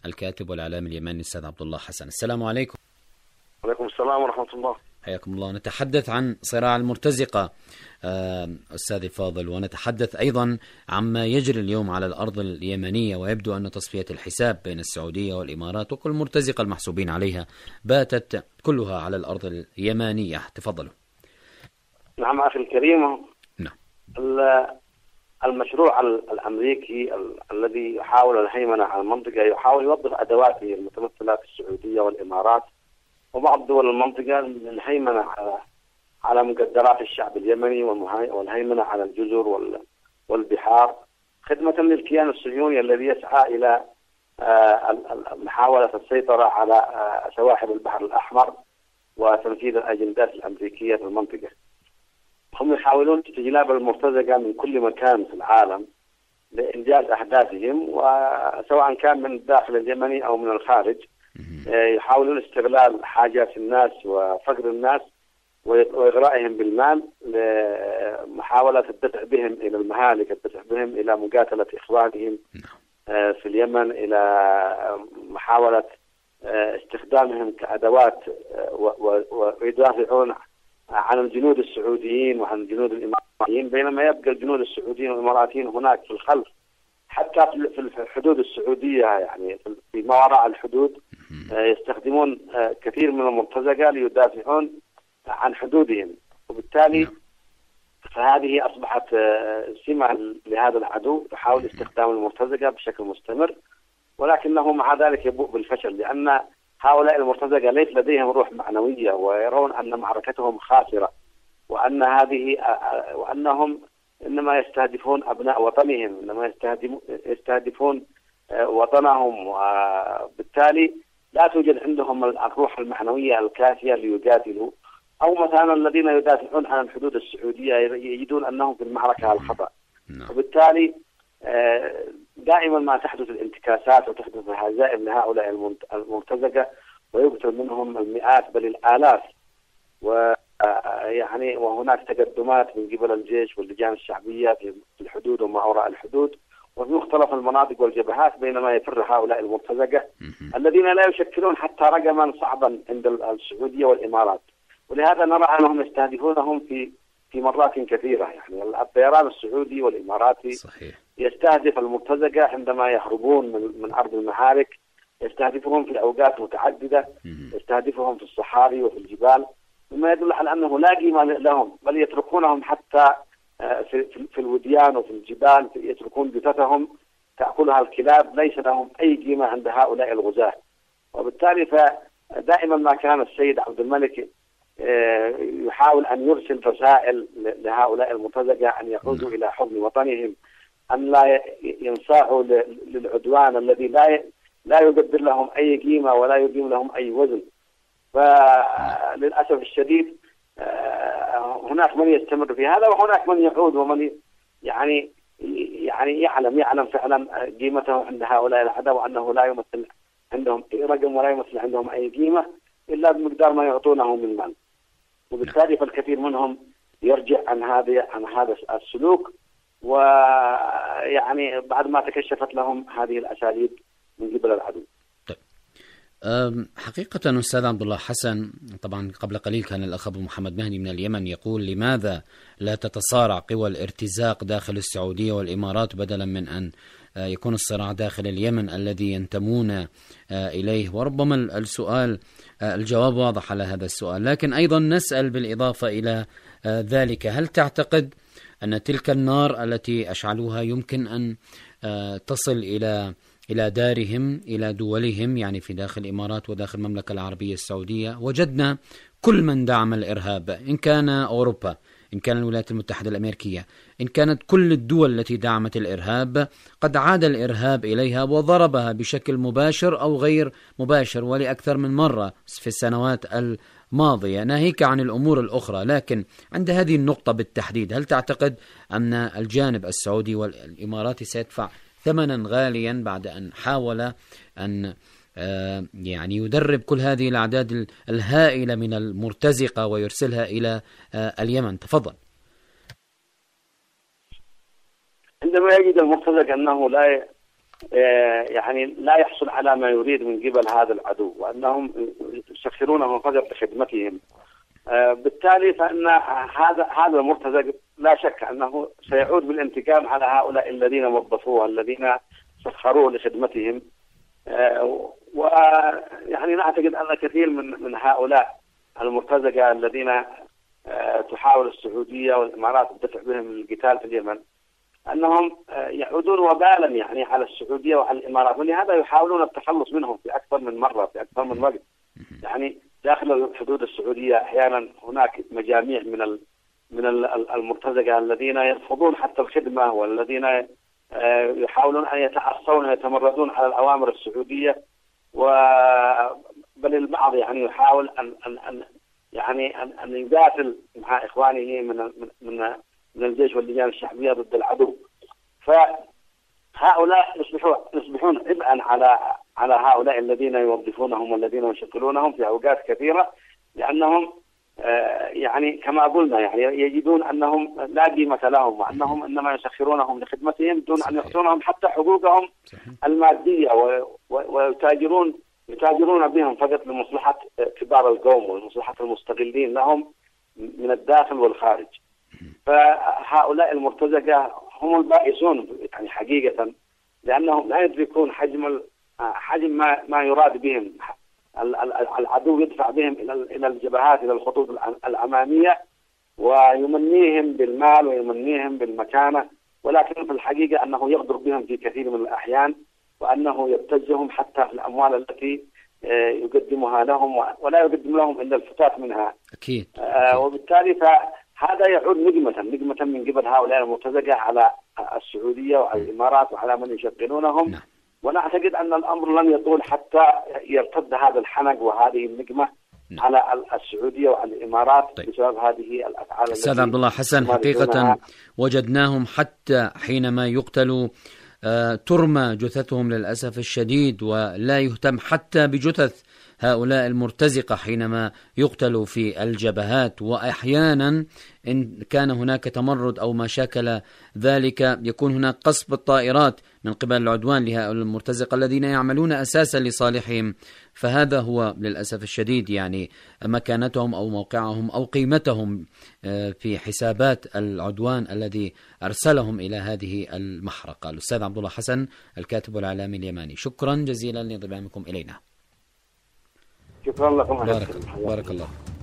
الكاتب والإعلامي اليمني الأستاذ عبد الله حسن. السلام عليكم. وعليكم السلام ورحمة الله. حياكم الله. نتحدث عن صراع المرتزقة أستاذي الفاضل، ونتحدث أيضا عما يجري اليوم على الأرض اليمنية، ويبدو أن تصفية الحساب بين السعودية والإمارات وكل المرتزقة المحسوبين عليها باتت كلها على الأرض اليمنية. تفضلوا. نعم أخي الكريم. نعم. المشروع الأمريكي الذي يحاول الهيمنة على المنطقة يحاول يوظف أدواته المتمثلة في السعودية والإمارات وبعض دول المنطقة للهيمنة على مقدرات الشعب اليمني والهيمنة على الجزر والبحار، خدمة للكيان الصهيوني الذي يسعى إلى محاولة السيطرة على سواحل البحر الأحمر وتنفيذ الأجندات الأمريكية في المنطقة. هم يحاولون استجلاب المرتزقة من كل مكان في العالم لإنجاز أهدافهم، وسواء كان من الداخل اليمني أو من الخارج. يحاولون استغلال حاجات الناس وفقر الناس وإغرائهم بالمال لمحاولة الدفع بهم إلى المهالك، الدفع بهم إلى مقاتلة إخوانهم في اليمن، إلى محاولة استخدامهم كأدوات ويدافعون عن الجنود السعوديين وعن الجنود الإماراتيين، بينما يبقى الجنود السعوديين والإماراتيين هناك في الخلف حتى في الحدود السعودية، يعني في ما وراء الحدود يستخدمون كثير من المرتزقة ليدافعون عن حدودهم، وبالتالي فهذه أصبحت سمة لهذا العدو يحاول استخدام المرتزقة بشكل مستمر، ولكنه مع ذلك يبوء بالفشل، لأن هؤلاء المرتزقة ليس لديهم روح معنوية ويرون أن معركتهم خاسرة، وأنهم إنما يستهدفون أبناء وطنهم، إنما يستهدفون وطنهم، وبالتالي لا توجد عندهم الروح المعنوية الكافية ليقاتلوا. أو مثلا الذين يدافعون عن الحدود السعودية يجدون أنهم في المعركة الخطأ، وبالتالي دائما ما تحدث الانتكاسات وتحدث الهزائم لهؤلاء المرتزقة ويقتل منهم المئات بل الآلاف، ويعني وهناك تقدمات من قبل الجيش واللجان الشعبية في الحدود وما وراء الحدود وفي مختلف المناطق والجبهات، بينما يفر هؤلاء المرتزقة الذين لا يشكلون حتى رقما صعبا عند السعودية والإمارات، ولهذا نرى أنهم يستهدفونهم في مرات كثيرة. يعني الطيران السعودي والإماراتي صحيح يستهدف المرتزقة عندما يهربون من أرض المعارك، يستهدفهم في أوقات متعددة، يستهدفهم في الصحاري وفي الجبال، مما يدل على أنه لا قيمة لهم، بل يتركونهم حتى في الوديان وفي الجبال، يتركون جثثهم تأكلها الكلاب، ليس لهم أي قيمة عند هؤلاء الغزاة. وبالتالي فدائما ما كان السيد عبد الملك يحاول أن يرسل رسائل لهؤلاء المرتزقة أن يعودوا إلى حضن وطنهم، أن لا ينصاعوا للعدوان الذي لا يقدر لهم أي قيمة ولا يقيم لهم أي وزن. فللأسف الشديد هناك من يستمر في هذا وهناك من يعود، ومن يعني يعلم فعلا قيمته عند هؤلاء الأعداء، وأنه لا يمثل عندهم أي رقم ولا يمثل عندهم أي قيمة إلا بمقدار ما يعطونه من مال. وبالتالي فالكثير منهم يرجع عن هذا السلوك، ويعني بعد ما تكشفت لهم هذه الأساليب من قبل العدو. حقيقة أستاذ عبد الله حسن، طبعا قبل قليل كان الأخ أبو محمد مهدي من اليمن يقول لماذا لا تتصارع قوى الارتزاق داخل السعودية والإمارات بدلا من أن يكون الصراع داخل اليمن الذي ينتمون إليه. وربما الجواب واضح على هذا السؤال، لكن أيضا نسأل بالإضافة إلى ذلك، هل تعتقد أن تلك النار التي أشعلوها يمكن أن تصل إلى دارهم، إلى دولهم، يعني في داخل الإمارات وداخل المملكة العربية السعودية؟ وجدنا كل من دعم الإرهاب، إن كان أوروبا، إن كان الولايات المتحدة الأمريكية، إن كانت كل الدول التي دعمت الإرهاب، قد عاد الإرهاب إليها وضربها بشكل مباشر أو غير مباشر ولأكثر من مرة في السنوات الماضية، ناهيك عن الأمور الأخرى. لكن عند هذه النقطة بالتحديد، هل تعتقد أن الجانب السعودي والإماراتي سيدفع ثمنا غاليا بعد أن حاول أن يعني يدرب كل هذه الأعداد الهائلة من المرتزقة ويرسلها إلى اليمن؟ تفضل. عندما يجد المرتزق أنه يعني لا يحصل على ما يريد من قبل هذا العدو، وأنهم يسخرون من فجر لخدمتهم. بالتالي فإن هذا المرتزق لا شك أنه سيعود بالانتقام على هؤلاء الذين وظفوه، الذين سخروه لخدمتهم. ويعني نعتقد أن كثير من هؤلاء المرتزقة الذين تحاول السعودية والإمارات الدفع بهم للقتال في اليمن، أنهم يعودون وبالا يعني على السعودية وعلى الإمارات، ولهذا يحاولون التخلص منهم في أكثر من مرة في أكثر من وقت. يعني داخل حدود السعودية أحيانا هناك مجاميع من المرتزقة الذين يرفضون حتى الخدمة، والذين يحاولون أن يتعصون ويتمردون على الأوامر السعودية، بل البعض يعني يحاول أن يقاتل مع إخوانه من الجيش واللجان الشعبية ضد العدو. فهؤلاء يصبحون عبئا على هؤلاء الذين يوظفونهم والذين يشغلونهم في أوقات كثيرة، لأنهم يعني كما قلنا يعني يجدون أنهم لا قيمة لهم، وأنهم إنما يسخرونهم لخدمتهم دون أن يعطونهم حتى حقوقهم المادية، يتاجرون بهم فقط لمصلحة كبار القوم ومصلحة المستغلين لهم من الداخل والخارج. فهؤلاء المرتزقة هم البائسون يعني حقيقة، لأنهم لا يدركون حجم ما يراد بهم. العدو يدفع بهم إلى الجبهات، إلى الخطوط الأمامية، ويمنيهم بالمال ويمنيهم بالمكانة، ولكن في الحقيقة أنه يغدر بهم في كثير من الأحيان، وأنه يبتزهم حتى في الأموال التي يقدمها لهم، ولا يقدم لهم إلا الفتات منها. أكيد. وبالتالي فهذا يعود نقمة من قبل هؤلاء المرتزقة على السعودية وعلى الإمارات وعلى من يشغلونهم. نعم. ونعتقد أن الأمر لن يطول حتى يرتد هذا الحنق وهذه النقمة على السعودية وعلى الإمارات بسبب هذه الأفعال. أستاذ عبد الله حسن، حقيقة وجدناهم حتى حينما يقتلوا ترمى جثثهم للأسف الشديد، ولا يهتم حتى بجثث هؤلاء المرتزقة حينما يقتلوا في الجبهات. وأحيانا إن كان هناك تمرد أو ما شاكل ذلك يكون هناك قصف الطائرات من قبل العدوان لهؤلاء المرتزقة الذين يعملون أساسا لصالحهم. فهذا هو للأسف الشديد يعني مكانتهم أو موقعهم أو قيمتهم في حسابات العدوان الذي أرسلهم إلى هذه المحرقة. الأستاذ عبد الله حسن الكاتب والإعلامي اليماني، شكرا جزيلا لانضمامكم إلينا. شكرا لكم. بارك الله.